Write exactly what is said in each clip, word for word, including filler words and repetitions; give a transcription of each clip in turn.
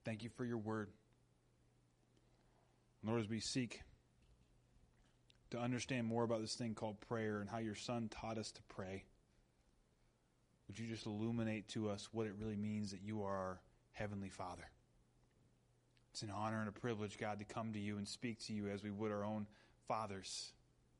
Thank you for your word. Lord, as we seek to understand more about this thing called prayer and how your Son taught us to pray, would you just illuminate to us what it really means that you are our Heavenly Father? It's an honor and a privilege, God, to come to you and speak to you as we would our own fathers.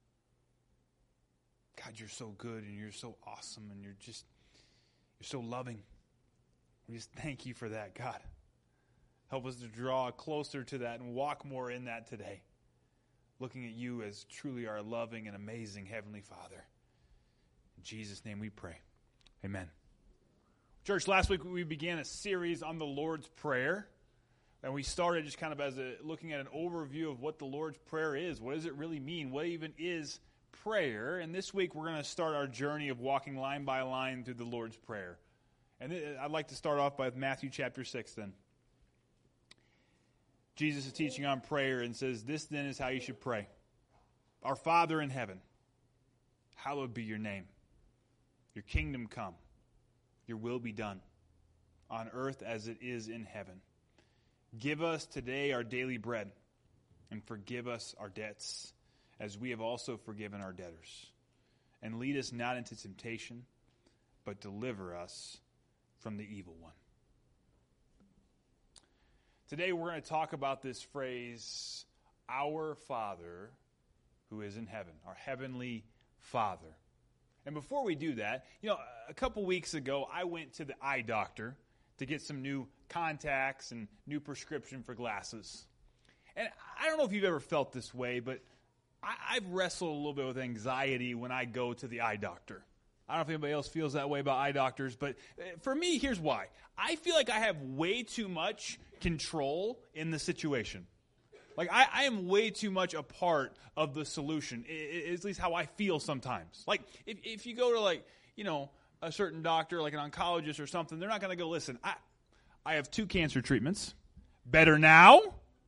God, you're so good and you're so awesome and you're just, you're so loving. We just thank you for that, God. Help us to draw closer to that and walk more in that today, looking at you as truly our loving and amazing Heavenly Father. In Jesus' name we pray. Amen. Church, last week we began a series on the Lord's Prayer. And we started just kind of as a looking at an overview of what the Lord's Prayer is. What does it really mean? What even is prayer? And this week we're going to start our journey of walking line by line through the Lord's Prayer. And I'd like to start off by Matthew chapter six then. Jesus is teaching on prayer and says, "This then is how you should pray. Our Father in heaven, hallowed be your name. Your kingdom come. Your will be done on earth as it is in heaven. Give us today our daily bread, and forgive us our debts, as we have also forgiven our debtors. And lead us not into temptation, but deliver us from the evil one." Today we're going to talk about this phrase, our Father who is in heaven, our Heavenly Father. And before we do that, you know, a couple weeks ago I went to the eye doctor to get some new contacts and new prescription for glasses. And I don't know if you've ever felt this way, but I, I've wrestled a little bit with anxiety when I go to the eye doctor. I don't know if anybody else feels that way about eye doctors, but for me, here's why. I feel like I have way too much control in the situation. Like, I, I am way too much a part of the solution, it, it, at least how I feel sometimes. Like, if, if you go to, like, you know, a certain doctor, like an oncologist or something, they're not going to go, "Listen, I, I have two cancer treatments. Better now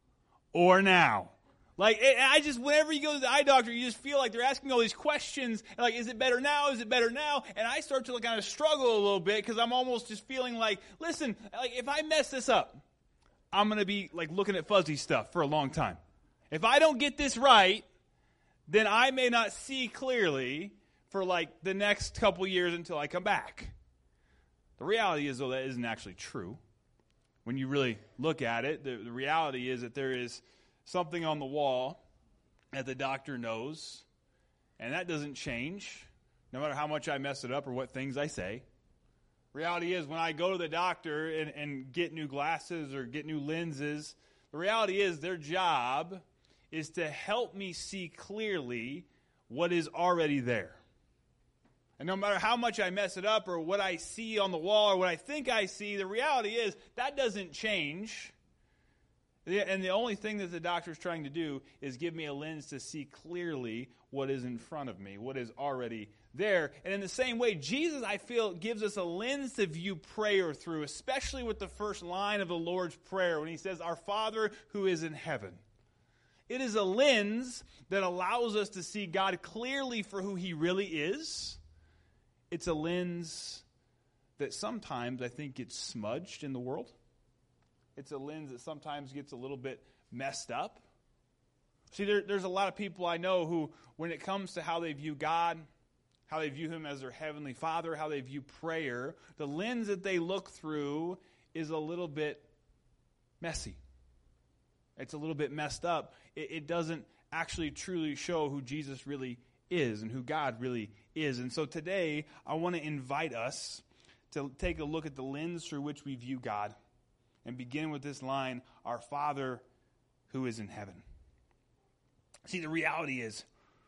or now?" Like, I just, whenever you go to the eye doctor, you just feel like they're asking all these questions. Like, is it better now? Is it better now? And I start to like, kind of struggle a little bit because I'm almost just feeling like, listen, like if I mess this up, I'm going to be like looking at fuzzy stuff for a long time. If I don't get this right, then I may not see clearly for like the next couple years until I come back. The reality is, though, that isn't actually true. When you really look at it, the, the reality is that there is something on the wall that the doctor knows, and that doesn't change no matter how much I mess it up or what things I say. Reality is, when I go to the doctor and, and get new glasses or get new lenses, the reality is their job is to help me see clearly what is already there. And no matter how much I mess it up or what I see on the wall or what I think I see, the reality is that doesn't change. And the only thing that the doctor is trying to do is give me a lens to see clearly what is in front of me, what is already there. And in the same way, Jesus, I feel, gives us a lens to view prayer through, especially with the first line of the Lord's Prayer when he says, "Our Father who is in heaven." It is a lens that allows us to see God clearly for who he really is. It's a lens that sometimes I think gets smudged in the world. It's a lens that sometimes gets a little bit messed up. See, there, there's a lot of people I know who, when it comes to how they view God, how they view him as their Heavenly Father, how they view prayer, the lens that they look through is a little bit messy. It's a little bit messed up. It, it doesn't actually truly show who Jesus really is and who God really is. And so today, I want to invite us to take a look at the lens through which we view God. And begin with this line, "Our Father who is in heaven." See, the reality is,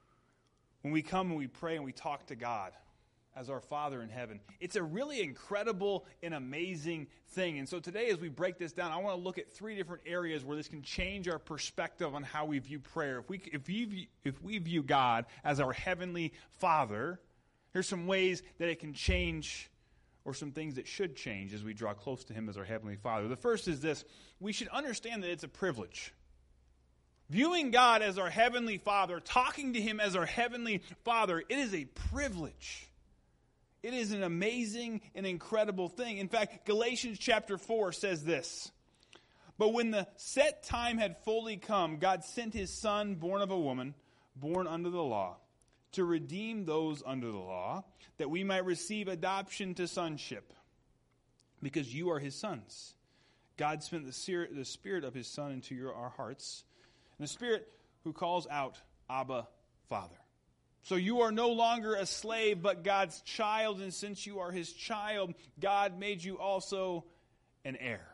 when we come and we pray and we talk to God as our Father in heaven, it's a really incredible and amazing thing. And so today, as we break this down, I want to look at three different areas where this can change our perspective on how we view prayer. If we if we if we view God as our Heavenly Father, here's some ways that it can change, or some things that should change as we draw close to him as our Heavenly Father. The first is this: we should understand that it's a privilege. Viewing God as our Heavenly Father, talking to him as our Heavenly Father, it is a privilege. It is an amazing and incredible thing. In fact, Galatians chapter four says this: But when the set time had fully come, God sent his Son, born of a woman, born under the law, to redeem those under the law, that we might receive adoption to sonship. Because you are his sons. God sent the Spirit of his Son into your, our hearts, and the Spirit who calls out, Abba, Father. So you are no longer a slave, but God's child, and since you are his child, God made you also an heir.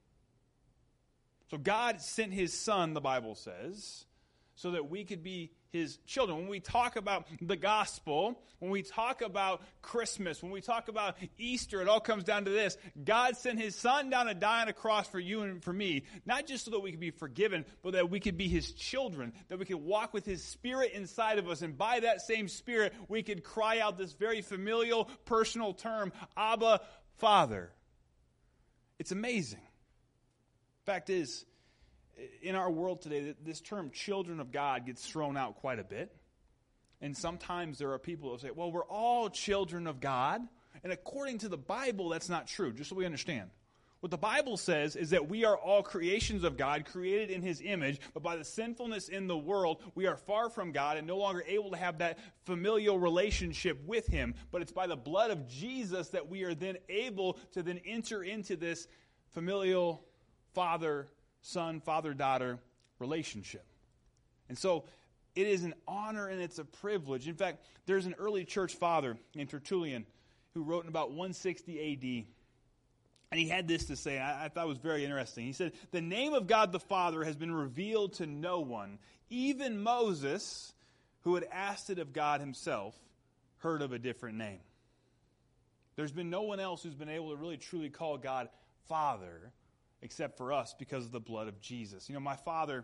So God sent his Son, the Bible says, so that we could be his children. When we talk about the gospel, when we talk about Christmas, when we talk about Easter, it all comes down to this. God sent his Son down to die on a cross for you and for me, not just so that we could be forgiven, but that we could be his children, that we could walk with his Spirit inside of us, and by that same Spirit, we could cry out this very familial, personal term, Abba, Father. It's amazing. Fact is, in our world today, this term children of God gets thrown out quite a bit. And sometimes there are people who say, well, we're all children of God. And according to the Bible, that's not true, just so we understand. What the Bible says is that we are all creations of God, created in his image, but by the sinfulness in the world, we are far from God and no longer able to have that familial relationship with him. But it's by the blood of Jesus that we are then able to then enter into this familial father son, father-daughter relationship. And so it is an honor and it's a privilege. In fact, there's an early church father named Tertullian who wrote in about one sixty A D. And he had this to say, and I, I thought it was very interesting. He said, the name of God the Father has been revealed to no one. Even Moses, who had asked it of God himself, heard of a different name. There's been no one else who's been able to really truly call God Father except for us because of the blood of Jesus. You know, my father,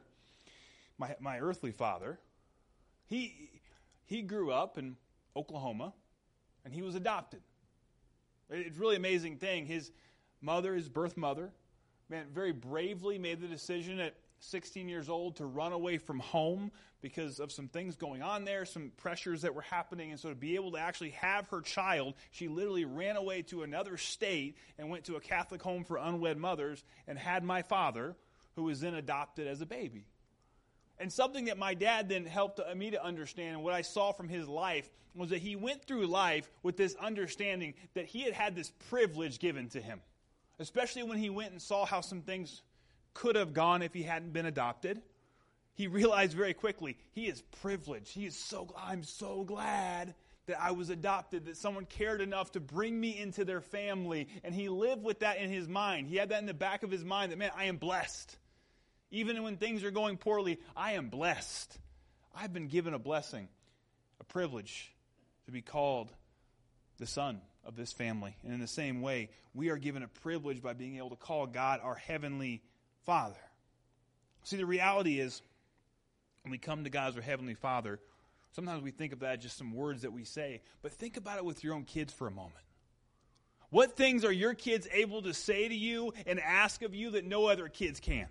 my my earthly father, he he grew up in Oklahoma, and he was adopted. It's a really amazing thing. His mother, his birth mother, man, very bravely made the decision at sixteen years old to run away from home because of some things going on there, some pressures that were happening. And so to be able to actually have her child, she literally ran away to another state and went to a Catholic home for unwed mothers and had my father, who was then adopted as a baby. And something that my dad then helped me to understand, and what I saw from his life, was that he went through life with this understanding that he had had this privilege given to him, especially when he went and saw how some things could have gone if he hadn't been adopted. He realized very quickly, he is privileged. He is so, I'm so glad that I was adopted, that someone cared enough to bring me into their family. And he lived with that in his mind. He had that in the back of his mind that, man, I am blessed. Even when things are going poorly, I am blessed. I've been given a blessing, a privilege to be called the son of this family. And in the same way, we are given a privilege by being able to call God our heavenly Father. See, the reality is, when we come to God as our heavenly Father, sometimes we think of that as just some words that we say, but think about it with your own kids for a moment. What things are your kids able to say to you and ask of you that no other kids can?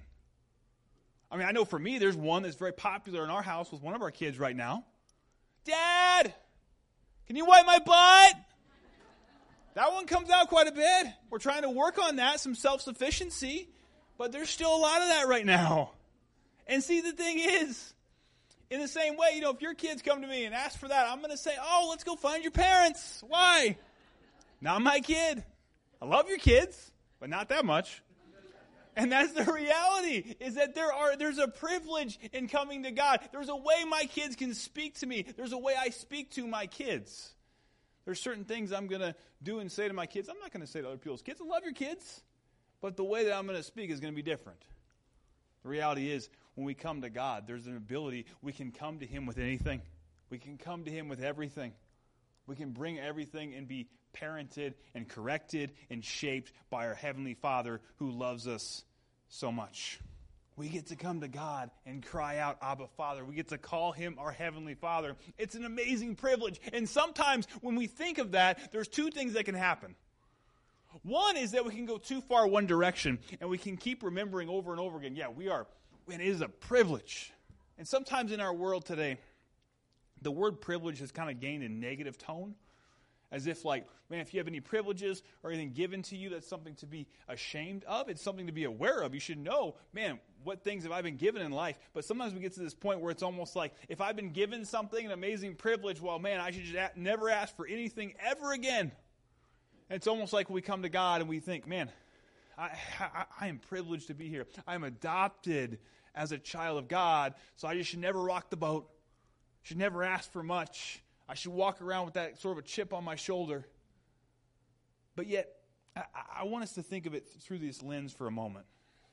I mean, I know for me, there's one that's very popular in our house with one of our kids right now. Dad, can you wipe my butt? That one comes out quite a bit. We're trying to work on that, some self-sufficiency, but there's still a lot of that right now. And see, the thing is, in the same way, you know, if your kids come to me and ask for that, I'm going to say, oh, let's go find your parents. Why? Not my kid. I love your kids, but not that much. And that's the reality, is that there are there's a privilege in coming to God. There's a way my kids can speak to me. There's a way I speak to my kids. There's certain things I'm going to do and say to my kids. I'm not going to say to other people's kids, I love your kids. But the way that I'm going to speak is going to be different. The reality is, when we come to God, there's an ability, we can come to him with anything. We can come to him with everything. We can bring everything and be parented and corrected and shaped by our Heavenly Father who loves us so much. We get to come to God and cry out, Abba, Father. We get to call him our Heavenly Father. It's an amazing privilege. And sometimes when we think of that, there's two things that can happen. One is that we can go too far one direction, and we can keep remembering over and over again, yeah, we are, and it is a privilege. And sometimes in our world today, the word privilege has kind of gained a negative tone. As if like, man, if you have any privileges or anything given to you, that's something to be ashamed of. It's something to be aware of. You should know, man, what things have I been given in life? But sometimes we get to this point where it's almost like, if I've been given something, an amazing privilege, well, man, I should just a- never ask for anything ever again. And it's almost like we come to God and we think, man, I, I, I am privileged to be here. I am adopted as a child of God, so I just should never rock the boat. Should never ask for much. I should walk around with that sort of a chip on my shoulder. But yet, I, I want us to think of it through this lens for a moment.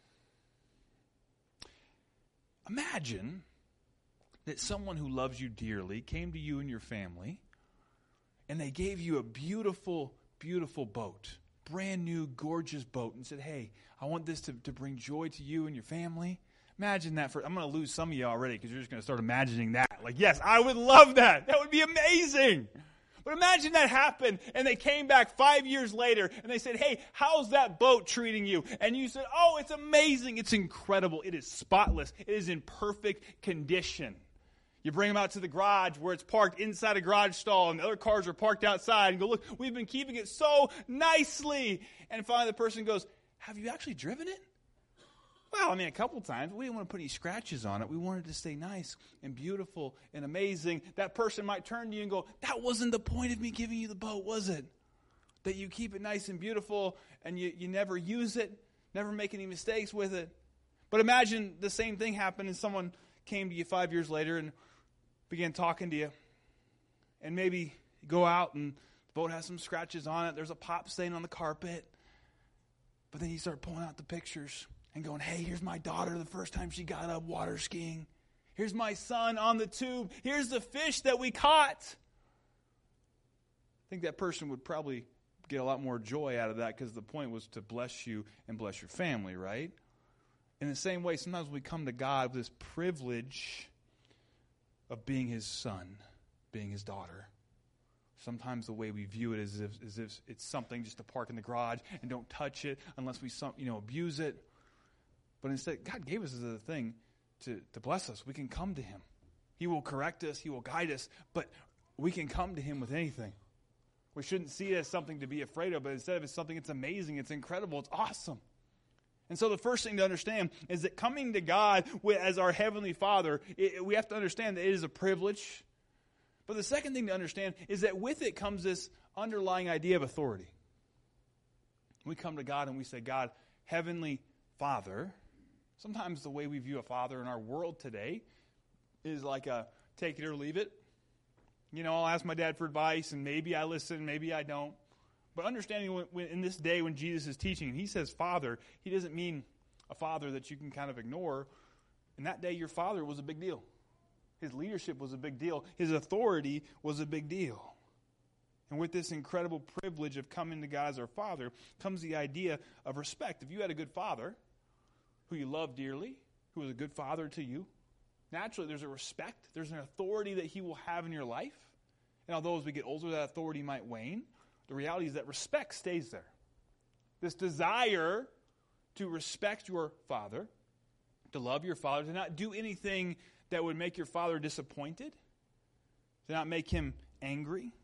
Imagine that someone who loves you dearly came to you and your family, and they gave you a beautiful, beautiful boat, brand new, gorgeous boat, and said, hey, I want this to, to bring joy to you and your family. Imagine that for, I'm going to lose some of you already because you're just going to start imagining that. Like, yes, I would love that. That would be amazing. But imagine that happened and they came back five years later and they said, hey, how's that boat treating you? And you said, oh, it's amazing. It's incredible. It is spotless. It is in perfect condition. You bring them out to the garage where it's parked inside a garage stall and the other cars are parked outside and go, look, we've been keeping it so nicely. And finally the person goes, have you actually driven it? Well, I mean, a couple times. We didn't want to put any scratches on it. We wanted it to stay nice and beautiful and amazing. That person might turn to you and go, that wasn't the point of me giving you the boat, was it? That you keep it nice and beautiful and you, you never use it, never make any mistakes with it. But imagine the same thing happened and someone came to you five years later and began talking to you. And maybe you go out and the boat has some scratches on it. There's a pop stain on the carpet. But then you start pulling out the pictures and going, hey, here's my daughter the first time she got up water skiing. Here's my son on the tube. Here's the fish that we caught. I think that person would probably get a lot more joy out of that because the point was to bless you and bless your family, right? In the same way, sometimes we come to God with this privilege of being his son, being his daughter. Sometimes the way we view it is as if, as if it's something just to park in the garage and don't touch it unless we some, you know, abuse it. But instead, God gave us as a thing to, to bless us. We can come to him. He will correct us. He will guide us. But we can come to him with anything. We shouldn't see it as something to be afraid of, but instead of it's something that's amazing, it's incredible, it's awesome. And so the first thing to understand is that coming to God as our Heavenly Father, it, we have to understand that it is a privilege. But the second thing to understand is that with it comes this underlying idea of authority. We come to God and we say, God, Heavenly Father. Sometimes the way we view a father in our world today is like a take it or leave it. You know, I'll ask my dad for advice, and maybe I listen, maybe I don't. But understanding when, when, in this day when Jesus is teaching, and he says father, he doesn't mean a father that you can kind of ignore. In that day, your father was a big deal. His leadership was a big deal. His authority was a big deal. And with this incredible privilege of coming to God as our father comes the idea of respect. If you had a good father who you love dearly, who was a good father to you, naturally there's a respect, there's an authority that he will have in your life. And although as we get older, that authority might wane, the reality is that respect stays there. This desire to respect your father, to love your father, to not do anything that would make your father disappointed, to not make him angry,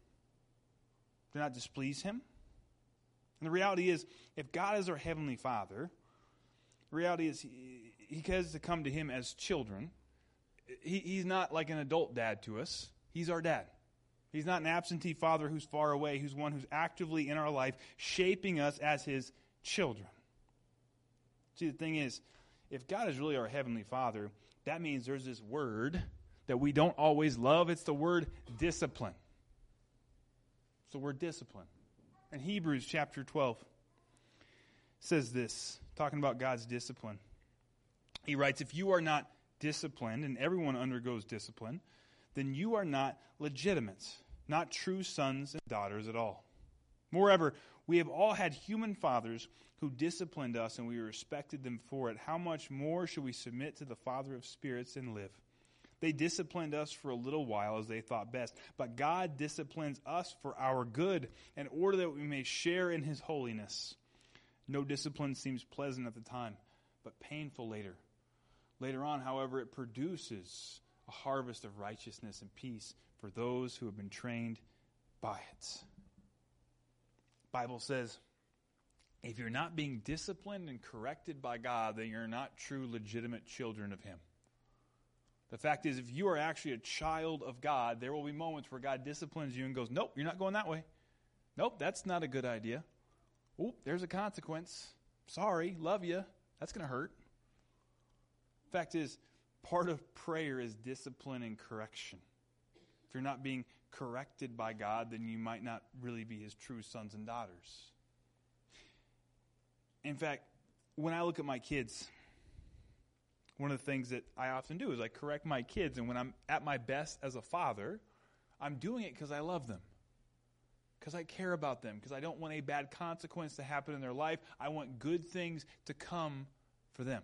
to not displease him. And the reality is, if God is our Heavenly Father, the reality is he, he has to come to him as children. He, he's not like an adult dad to us. He's our dad. He's not an absentee father who's far away, who's one who's actively in our life, shaping us as his children. See, the thing is, if God is really our Heavenly Father, that means there's this word that we don't always love. It's the word discipline. It's the word discipline. In Hebrews chapter twelve says this, talking about God's discipline. He writes, if you are not disciplined, and everyone undergoes discipline, then you are not legitimate, not true sons and daughters at all. Moreover, we have all had human fathers who disciplined us, and we respected them for it. How much more should we submit to the Father of spirits and live? They disciplined us for a little while as they thought best, but God disciplines us for our good, in order that we may share in his holiness. No discipline seems pleasant at the time, but painful later. Later on, however, it produces a harvest of righteousness and peace for those who have been trained by it. Bible says, if you're not being disciplined and corrected by God, then you're not true, legitimate children of Him. The fact is, if you are actually a child of God, there will be moments where God disciplines you and goes, nope, you're not going that way. Nope, that's not a good idea. Oop, there's a consequence. Sorry, love you. That's going to hurt. Fact is, part of prayer is discipline and correction. If you're not being corrected by God, then you might not really be His true sons and daughters. In fact, when I look at my kids, one of the things that I often do is I correct my kids, and when I'm at my best as a father, I'm doing it because I love them, because I care about them, because I don't want a bad consequence to happen in their life. I want good things to come for them.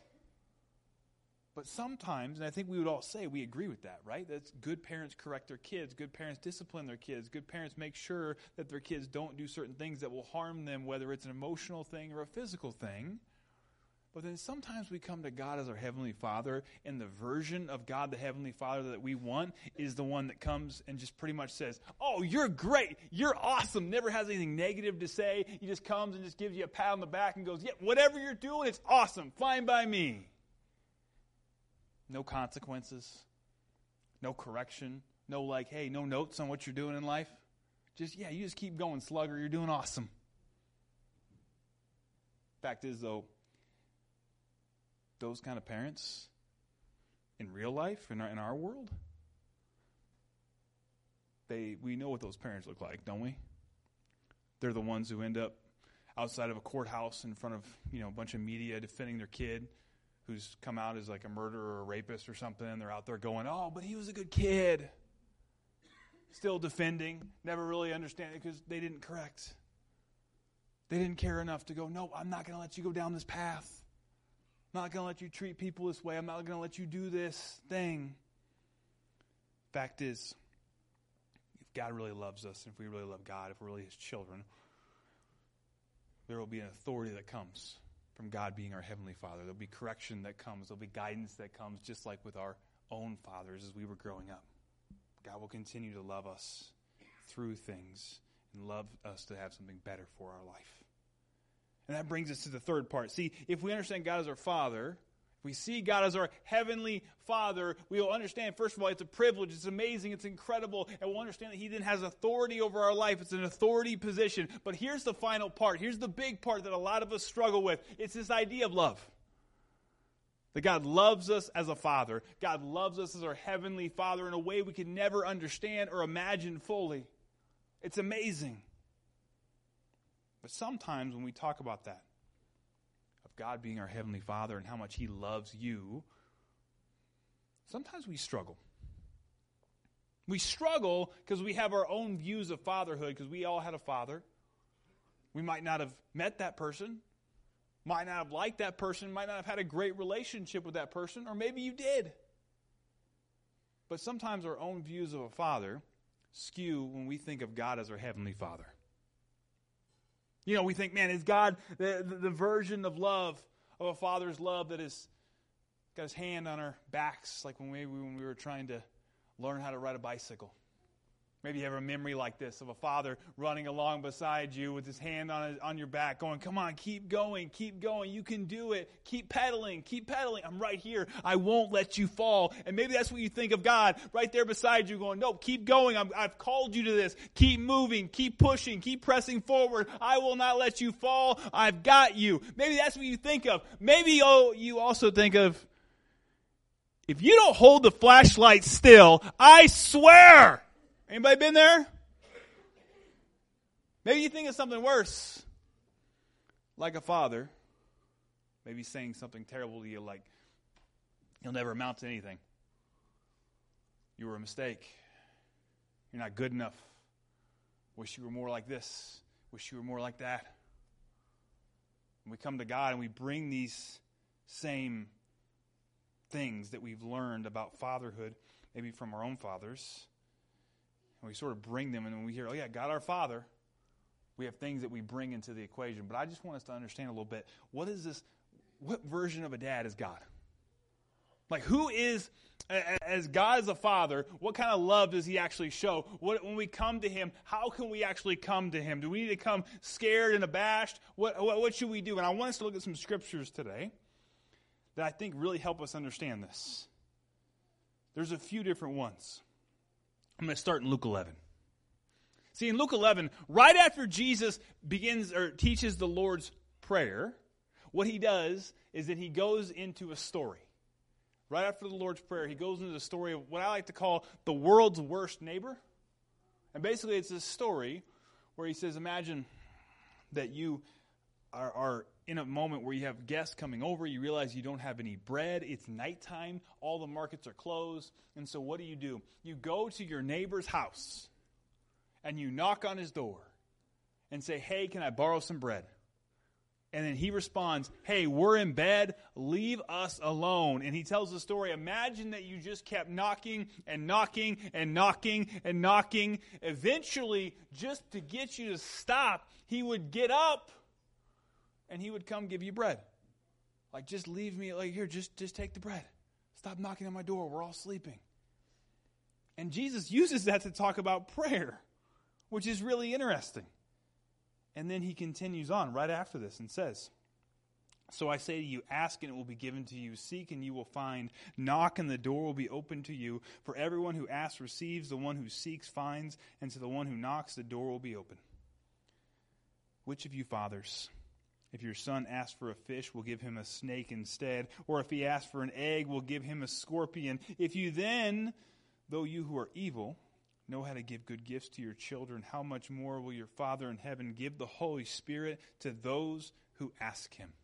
But sometimes, and I think we would all say we agree with that, right? That's good parents correct their kids. Good parents discipline their kids. Good parents make sure that their kids don't do certain things that will harm them, whether it's an emotional thing or a physical thing. But then sometimes we come to God as our Heavenly Father, and the version of God, the Heavenly Father that we want, is the one that comes and just pretty much says, oh, you're great, you're awesome, never has anything negative to say. He just comes and just gives you a pat on the back and goes, yeah, whatever you're doing, it's awesome, fine by me. No consequences, no correction, no like, hey, no notes on what you're doing in life. Just, yeah, you just keep going, slugger, you're doing awesome. Fact is, though, those kind of parents in real life, in our, in our world, they we know what those parents look like, don't we? They're the ones who end up outside of a courthouse in front of, you know, a bunch of media defending their kid who's come out as like a murderer or a rapist or something, and they're out there going, oh, but he was a good kid. Still defending, never really understanding because they didn't correct. They didn't care enough to go, no, I'm not going to let you go down this path. I'm not going to let you treat people this way. I'm not going to let you do this thing. Fact is, if God really loves us, and if we really love God, if we're really His children, there will be an authority that comes from God being our Heavenly Father. There'll be correction that comes. There'll be guidance that comes, just like with our own fathers as we were growing up. God will continue to love us through things and love us to have something better for our life. And that brings us to the third part. See, if we understand God as our Father, if we see God as our Heavenly Father, we will understand, first of all, it's a privilege, it's amazing, it's incredible, and we'll understand that He then has authority over our life. It's an authority position. But here's the final part. Here's the big part that a lot of us struggle with. It's this idea of love. That God loves us as a Father. God loves us as our Heavenly Father in a way we can never understand or imagine fully. It's amazing. But sometimes when we talk about that, of God being our Heavenly Father and how much He loves you, sometimes we struggle. We struggle because we have our own views of fatherhood, because we all had a father. We might not have met that person, might not have liked that person, might not have had a great relationship with that person, or maybe you did. But sometimes our own views of a father skew when we think of God as our Heavenly Father. You know, we think, man, is God the, the, the version of love, of a father's love that is got His hand on our backs, like when we, when we were trying to learn how to ride a bicycle. Maybe you have a memory like this of a father running along beside you with his hand on his, on your back going, come on, keep going, keep going. You can do it. Keep pedaling, keep pedaling. I'm right here. I won't let you fall. And maybe that's what you think of God right there beside you going, no, keep going. I'm, I've called you to this. Keep moving, keep pushing, keep pressing forward. I will not let you fall. I've got you. Maybe that's what you think of. Maybe oh, you also think of, if you don't hold the flashlight still, I swear. Anybody been there? Maybe you think of something worse. Like a father, maybe saying something terrible to you like, you'll never amount to anything. You were a mistake. You're not good enough. Wish you were more like this. Wish you were more like that. And we come to God and we bring these same things that we've learned about fatherhood, maybe from our own fathers. And we sort of bring them, and when we hear, oh yeah, God our Father, we have things that we bring into the equation. But I just want us to understand a little bit, what is this, what version of a dad is God? Like, who is, as God as a father, what kind of love does he actually show? What, when we come to him, how can we actually come to him? Do we need to come scared and abashed? What, what, what should we do? And I want us to look at some scriptures today that I think really help us understand this. There's a few different ones. I'm going to start in Luke eleven. See, in Luke eleven, right after Jesus begins or teaches the Lord's Prayer, what he does is that he goes into a story. Right after the Lord's Prayer, he goes into the story of what I like to call the world's worst neighbor. And basically it's this story where he says, imagine that you are, are in a moment where you have guests coming over, you realize you don't have any bread, it's nighttime, all the markets are closed, and so what do you do? You go to your neighbor's house, and you knock on his door, and say, hey, can I borrow some bread? And then he responds, hey, we're in bed, leave us alone. And he tells the story, imagine that you just kept knocking and knocking and knocking and knocking. Eventually, just to get you to stop, he would get up and he would come give you bread. Like, just leave me, like, here, just, just take the bread. Stop knocking on my door, we're all sleeping. And Jesus uses that to talk about prayer, which is really interesting. And then he continues on right after this and says, so I say to you, ask and it will be given to you. Seek and you will find. Knock and the door will be opened to you. For everyone who asks receives, the one who seeks finds, and to the one who knocks the door will be open. Which of you fathers, if your son asks for a fish, will give him a snake instead? Or if he asks for an egg, will give him a scorpion? If you then, though you who are evil, know how to give good gifts to your children, how much more will your Father in heaven give the Holy Spirit to those who ask him?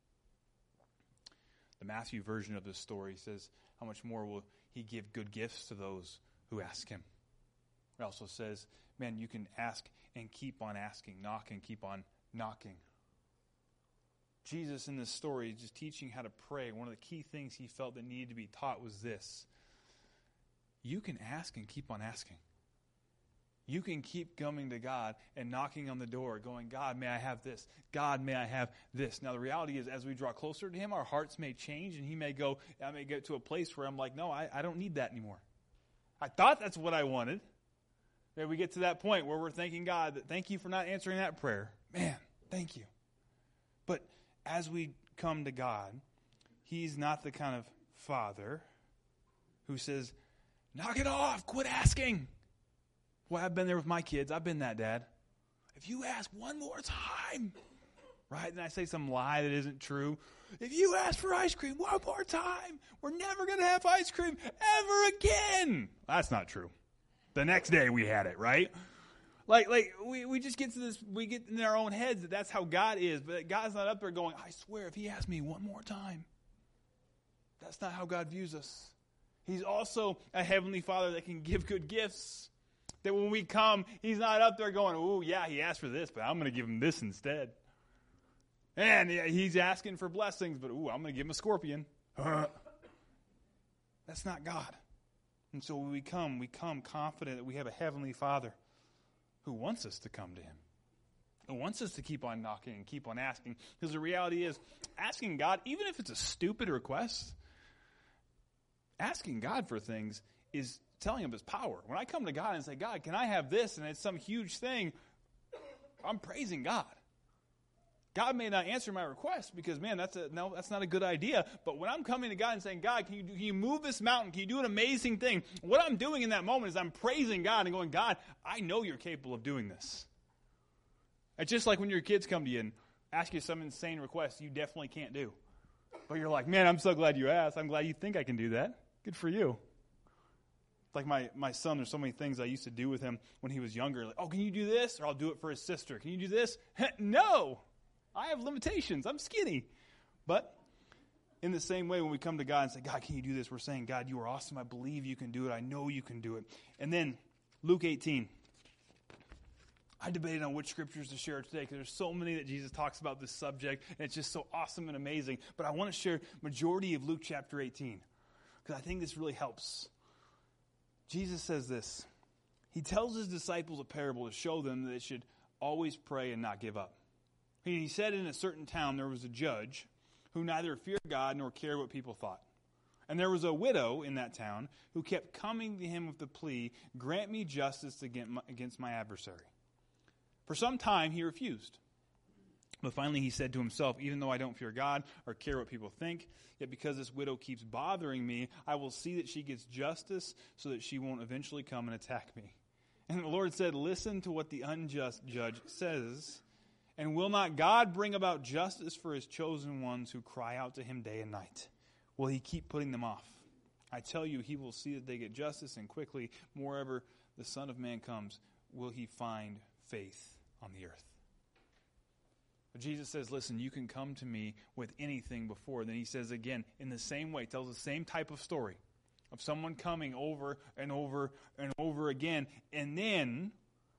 The Matthew version of this story says, how much more will he give good gifts to those who ask him? It also says, man, you can ask and keep on asking, knock and keep on knocking. Jesus in this story is just teaching how to pray. One of the key things he felt that needed to be taught was this. You can ask and keep on asking. You can keep coming to God and knocking on the door, going, God, may I have this? God, may I have this? Now, the reality is, as we draw closer to him, our hearts may change, and he may go, I may get to a place where I'm like, no, I, I don't need that anymore. I thought that's what I wanted. Maybe we get to that point where we're thanking God, that thank you for not answering that prayer. Man, thank you. But as we come to God, he's not the kind of father who says, knock it off, quit asking. Well, I've been there with my kids. I've been that dad. If you ask one more time, right? And I say some lie that isn't true. If you ask for ice cream one more time, we're never going to have ice cream ever again. That's not true. The next day we had it, right? Like, like we, we just get to this, we get in our own heads that that's how God is. But God's not up there going, I swear, if he asks me one more time. That's not how God views us. He's also a heavenly Father that can give good gifts. That when we come, he's not up there going, oh, yeah, he asked for this, but I'm going to give him this instead. And he's asking for blessings, but, ooh, I'm going to give him a scorpion. That's not God. And so when we come, we come confident that we have a heavenly Father who wants us to come to him. Who wants us to keep on knocking and keep on asking. Because the reality is, asking God, even if it's a stupid request, asking God for things is telling him his power. When I come to God and say, God, can I have this? And it's some huge thing, I'm praising God. God may not answer my request because, man, that's a no, that's not a good idea. But when I'm coming to God and saying, God, can you, can you move this mountain? Can you do an amazing thing? What I'm doing in that moment is I'm praising God and going, God, I know you're capable of doing this. It's just like when your kids come to you and ask you some insane request you definitely can't do. But you're like, man, I'm so glad you asked. I'm glad you think I can do that. Good for you. It's like my, my son, there's so many things I used to do with him when he was younger. Like, oh, can you do this? Or I'll do it for his sister. Can you do this? No. I have limitations. I'm skinny. But in the same way, when we come to God and say, God, can you do this? We're saying, God, you are awesome. I believe you can do it. I know you can do it. And then Luke eighteen. I debated on which scriptures to share today because there's so many that Jesus talks about this subject, and it's just so awesome and amazing. But I want to share majority of Luke chapter eighteen because I think this really helps. Jesus says this. He tells his disciples a parable to show them that they should always pray and not give up. He said in a certain town there was a judge who neither feared God nor cared what people thought. And there was a widow in that town who kept coming to him with the plea, grant me justice against my adversary. For some time he refused. But finally he said to himself, even though I don't fear God or care what people think, yet because this widow keeps bothering me, I will see that she gets justice so that she won't eventually come and attack me. And the Lord said, listen to what the unjust judge says. And will not God bring about justice for his chosen ones who cry out to him day and night? Will he keep putting them off? I tell you, he will see that they get justice, and quickly, moreover, the Son of Man comes, will he find faith on the earth? But Jesus says, listen, you can come to me with anything before. Then he says again, in the same way, tells the same type of story of someone coming over and over and over again. And then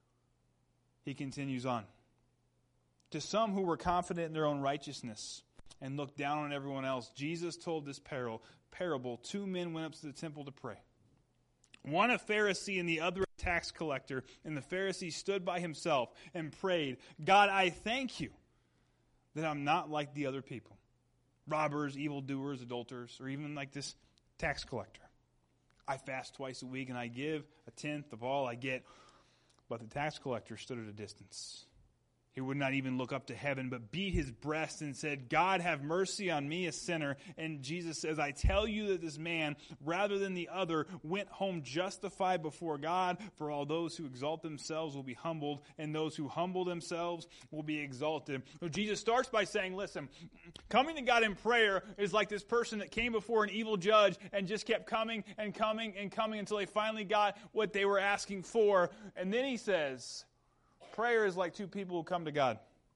he continues on. To some who were confident in their own righteousness and looked down on everyone else, Jesus told this parable. Parable, two men went up to the temple to pray. One a Pharisee and the other a tax collector. And the Pharisee stood by himself and prayed, God, I thank you that I'm not like the other people, robbers, evildoers, adulterers, or even like this tax collector. I fast twice a week and I give a tenth of all I get. But the tax collector stood at a distance. He would not even look up to heaven, but beat his breast and said, God, have mercy on me, a sinner. And Jesus says, I tell you that this man, rather than the other, went home justified before God. For all those who exalt themselves will be humbled, and those who humble themselves will be exalted. So Jesus starts by saying, listen, coming to God in prayer is like this person that came before an evil judge and just kept coming and coming and coming until they finally got what they were asking for. And then he says, prayer is like two people who come to God.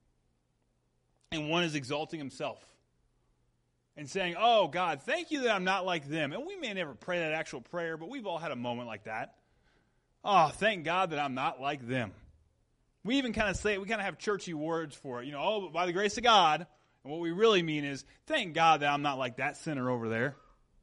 And one is exalting himself and saying, oh, God, thank you that I'm not like them. And we may never pray that actual prayer, but we've all had a moment like that. Oh, thank God that I'm not like them. We even kind of say it, we kind of have churchy words for it. You know, oh, but by the grace of God. And what we really mean is, thank God that I'm not like that sinner over there.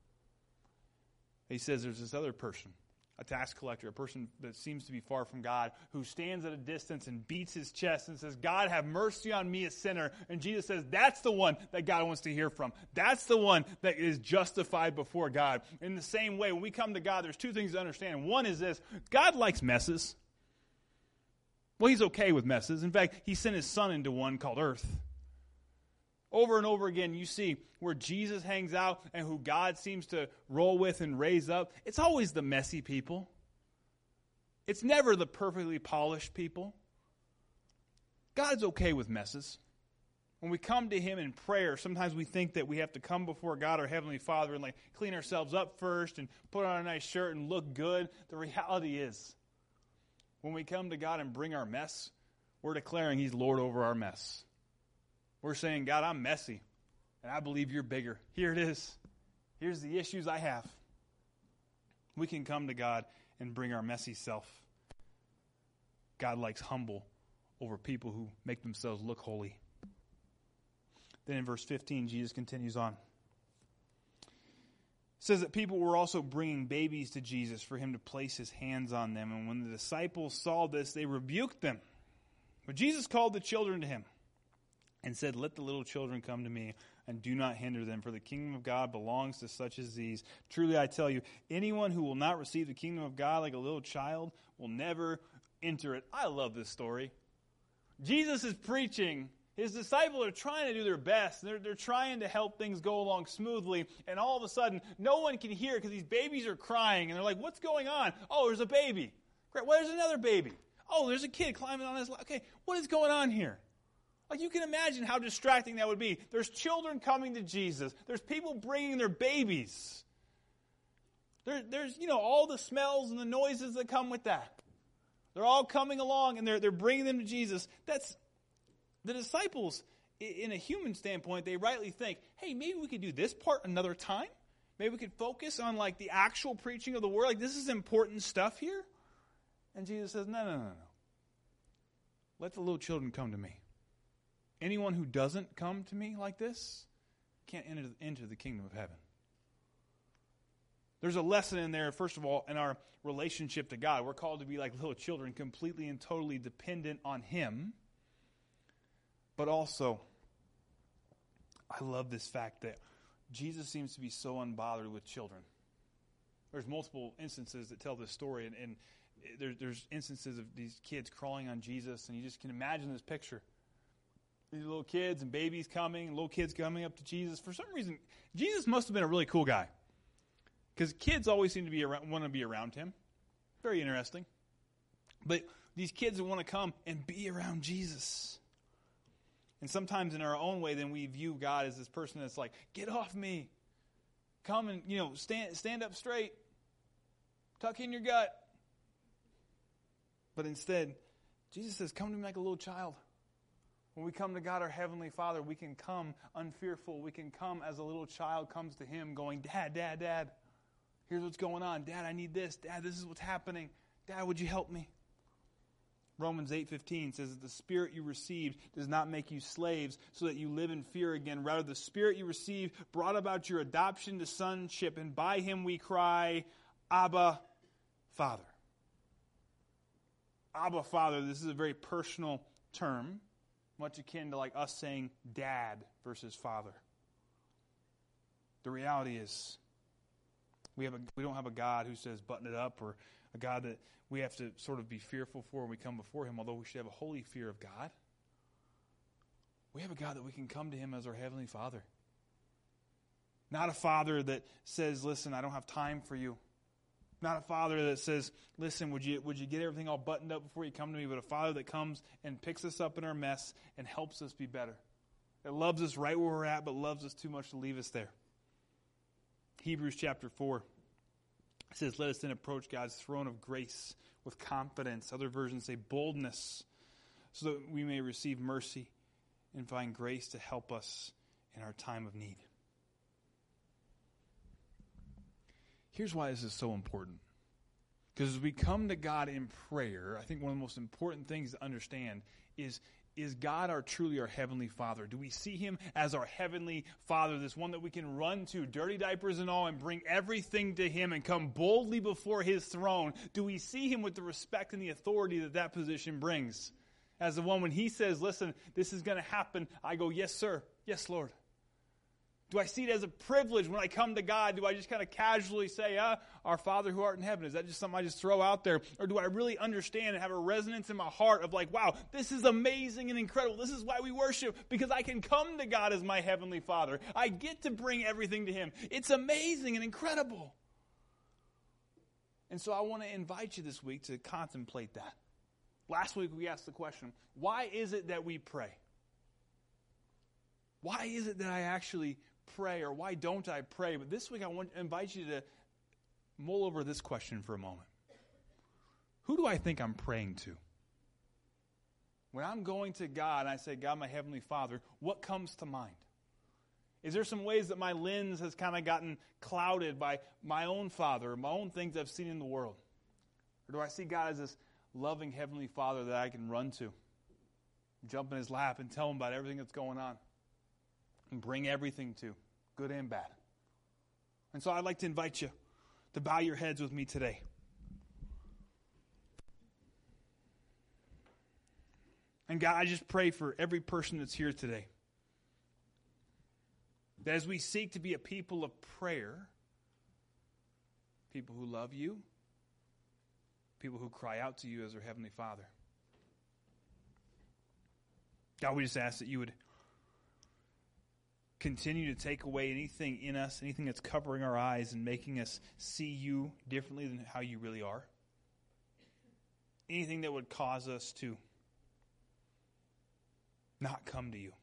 He says there's this other person, a tax collector, a person that seems to be far from God, who stands at a distance and beats his chest and says, God, have mercy on me, a sinner. And Jesus says, that's the one that God wants to hear from. That's the one that is justified before God. In the same way, when we come to God, there's two things to understand. One is this: God likes messes. Well, he's okay with messes. In fact, he sent his son into one called earth. Over and over again, you see where Jesus hangs out and who God seems to roll with and raise up. It's always the messy people. It's never the perfectly polished people. God's okay with messes. When we come to him in prayer, sometimes we think that we have to come before God, our Heavenly Father, and like clean ourselves up first and put on a nice shirt and look good. The reality is, when we come to God and bring our mess, we're declaring he's Lord over our mess. We're saying, God, I'm messy, and I believe you're bigger. Here it is. Here's the issues I have. We can come to God and bring our messy self. God likes humble over people who make themselves look holy. Then in verse fifteen, Jesus continues on. It says that people were also bringing babies to Jesus for him to place his hands on them. And when the disciples saw this, they rebuked them. But Jesus called the children to him and said, let the little children come to me, and do not hinder them, for the kingdom of God belongs to such as these. Truly I tell you, anyone who will not receive the kingdom of God like a little child will never enter it. I love this story. Jesus is preaching. His disciples are trying to do their best. They're, they're trying to help things go along smoothly, and all of a sudden, no one can hear because these babies are crying, and they're like, what's going on? Oh, there's a baby. Great. Well, there's another baby. Oh, there's a kid climbing on his lap. Okay, what is going on here? Like, you can imagine how distracting that would be. There's children coming to Jesus. There's people bringing their babies. There, there's, you know, all the smells and the noises that come with that. They're all coming along, and they're, they're bringing them to Jesus. That's, the disciples, in a human standpoint, they rightly think, hey, maybe we could do this part another time. Maybe we could focus on, like, the actual preaching of the word. Like, this is important stuff here. And Jesus says, no, no, no, no. Let the little children come to me. Anyone who doesn't come to me like this can't enter, enter the kingdom of heaven. There's a lesson in there, first of all, in our relationship to God. We're called to be like little children, completely and totally dependent on him. But also, I love this fact that Jesus seems to be so unbothered with children. There's multiple instances that tell this story, and, and there, there's instances of these kids crawling on Jesus, and you just can imagine this picture. These little kids and babies coming, and little kids coming up to Jesus. For some reason, Jesus must have been a really cool guy, because kids always seem to be around, want to be around him. Very interesting. But these kids want to come and be around Jesus. And sometimes in our own way, then we view God as this person that's like, get off me. Come and, you know, stand stand up straight. Tuck in your gut. But instead, Jesus says, come to me like a little child. When we come to God, our Heavenly Father, we can come unfearful. We can come as a little child comes to Him going, Dad, Dad, Dad, here's what's going on. Dad, I need this. Dad, this is what's happening. Dad, would you help me? Romans eight fifteen says that the Spirit you received does not make you slaves so that you live in fear again. Rather, the Spirit you received brought about your adoption to sonship, and by Him we cry, Abba, Father. Abba, Father, this is a very personal term, much akin to like us saying dad versus father. The reality is we have a, we don't have a God who says button it up, or a God that we have to sort of be fearful for when we come before Him, although we should have a holy fear of God. We have a God that we can come to Him as our Heavenly Father. Not a Father that says, listen, I don't have time for you. Not a Father that says, listen, would you would you get everything all buttoned up before you come to me? But a Father that comes and picks us up in our mess and helps us be better. That loves us right where we're at, but loves us too much to leave us there. Hebrews chapter four. It says, let us then approach God's throne of grace with confidence. Other versions say boldness, so that we may receive mercy and find grace to help us in our time of need. Here's why this is so important. Because as we come to God in prayer, I think one of the most important things to understand is, is God our truly our Heavenly Father? Do we see Him as our Heavenly Father, this one that we can run to, dirty diapers and all, and bring everything to Him and come boldly before His throne? Do we see Him with the respect and the authority that that position brings? As the one when He says, listen, this is going to happen, I go, yes, sir. Yes, Lord. Do I see it as a privilege when I come to God? Do I just kind of casually say, ah, our Father who art in heaven? Is that just something I just throw out there? Or do I really understand and have a resonance in my heart of like, wow, this is amazing and incredible. This is why we worship, because I can come to God as my Heavenly Father. I get to bring everything to Him. It's amazing and incredible. And so I want to invite you this week to contemplate that. Last week we asked the question, why is it that we pray? Why is it that I actually pray, or why don't I pray? But this week I want to invite you to mull over this question for a moment. Who do I think I'm praying to? When I'm going to God and I say, God, my Heavenly Father, what comes to mind? Is there some ways that my lens has kind of gotten clouded by my own Father, or my own things I've seen in the world? Or do I see God as this loving Heavenly Father that I can run to, jump in His lap and tell Him about everything that's going on, and bring everything to, good and bad? And so I'd like to invite you to bow your heads with me today. And God, I just pray for every person that's here today, that as we seek to be a people of prayer, people who love You, people who cry out to You as their Heavenly Father, God, we just ask that You would continue to take away anything in us, anything that's covering our eyes and making us see You differently than how You really are. Anything that would cause us to not come to You.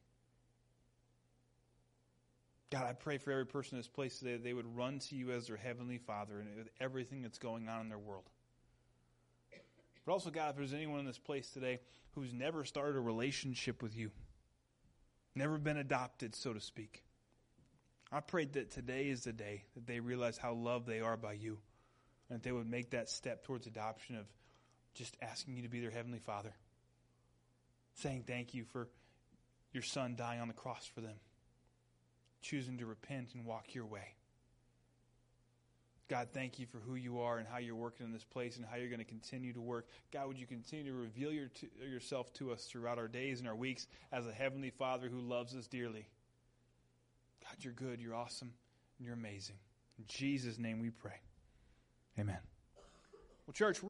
God, I pray for every person in this place today that they would run to You as their Heavenly Father and with everything that's going on in their world. But also, God, if there's anyone in this place today who's never started a relationship with You, never been adopted, so to speak, I pray that today is the day that they realize how loved they are by You, and that they would make that step towards adoption of just asking You to be their Heavenly Father, saying thank You for Your Son dying on the cross for them, choosing to repent and walk Your way. God, thank You for who You are and how You're working in this place and how You're going to continue to work. God, would You continue to reveal your to, Yourself to us throughout our days and our weeks as a Heavenly Father who loves us dearly. God, you're good, you're awesome, and you're amazing. In Jesus' name we pray. Amen. Well, church,